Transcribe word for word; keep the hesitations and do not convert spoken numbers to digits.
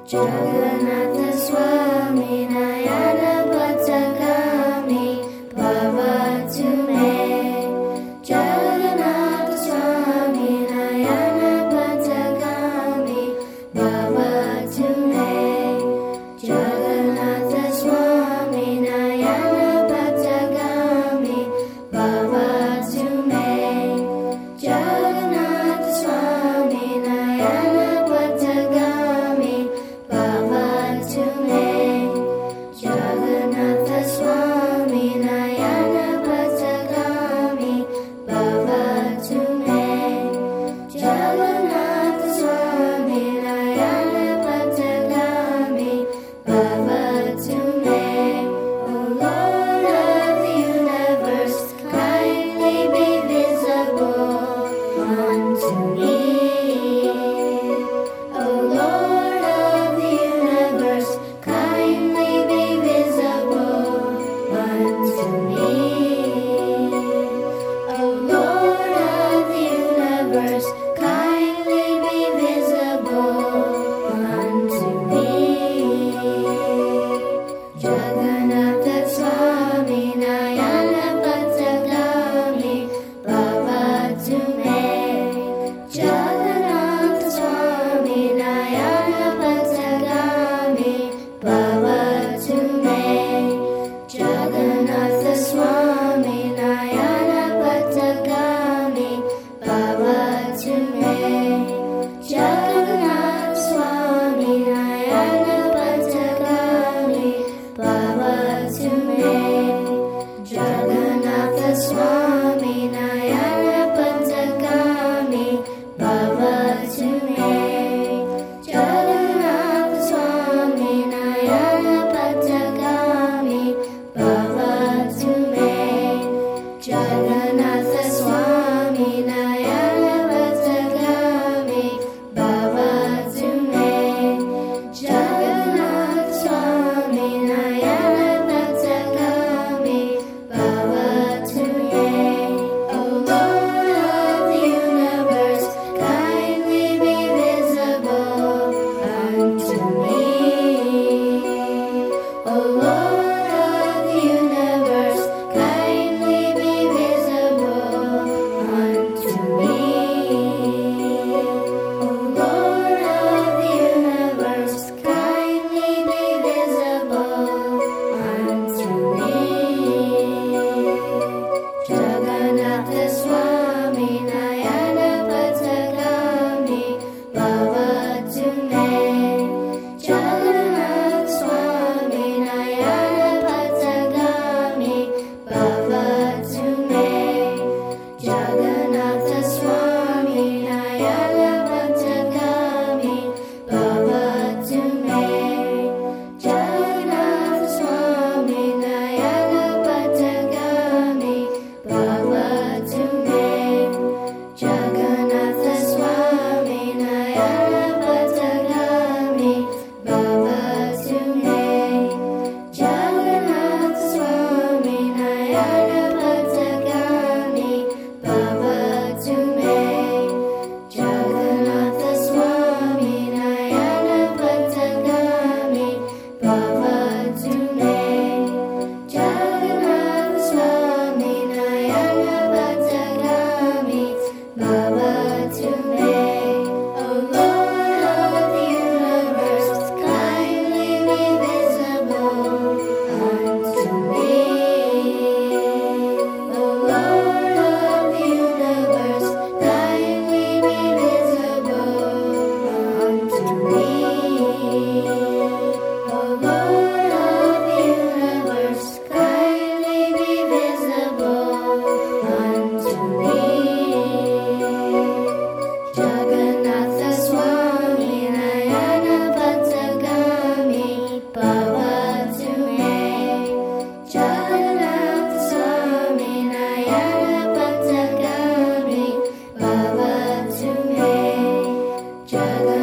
Jagannatha Swami Nayana Patagami Bhavatu Me. Jagannatha Swami Nayana Patagami Bhavatu Me. Jagannatha Swami Nayana Patagami Bhavatu Me. Jagannatha Swami Nayana Patagami Bhavatu Me. Jagannatha Swami Nayana Patagami Bhavatu Me. Jagannatha Swami Nayana Patagami Bhavatu Me. O Lord of the universe, kindly be visible unto me. O Lord of the universe, kindly be visible unto me. O Lord of the universe, kindly be visible unto me. Jagannatha Swami Nayana Patagami Bhavatu Me. Jagannatha Swami Nayana Patagami Bhavatu Me. Jagannatha Swami Nayana Patagami Bhavatu Me. Jagannatha Swami Nayana Patagami Bhavatu Me. Jagannatha Swami Nayana Patagami Bhavatu Me. Jagannatha Swami Nayana Patagami Bhavatu Me. Jagannatha Swami Nayana Patagami Bhavatu Me. Jagannatha Swami Nayana Patagami Bhavatu Me. O Lord of the universe, kindly be visible unto me. O Lord of the universe, kindly be visible unto me. O Lord of the universe, kindly be visible unto me. Jagannatha Swami Nayana Patagami Bhavatu Me. Jagannatha Swami Nayana Patagami Bhavatu Me. Jagannatha Swami Nayana Patagami Bhavatu Me. Jagannatha Swami Nayana Patagami Bhavatu Me. Jagannatha Swami Nayana Patagami Bhavatu Me. Jagannatha Swami Nayana Patagami Bhavatu Me. Jagannatha Swami Nayana Patagami Bhavatu Me. Jagannatha Swami Nayana Patagami Bhavatu Me. O Lord of the universe, kindly be visible unto me. O Lord of the universe, kindly be visible unto me. O Lord of the universe, kindly be visible unto me. Jagannatha Swami Nayana Patagami Bhavatu Me. Jagannatha Swami Nayana Patagami Bhavatu Me. Jagannatha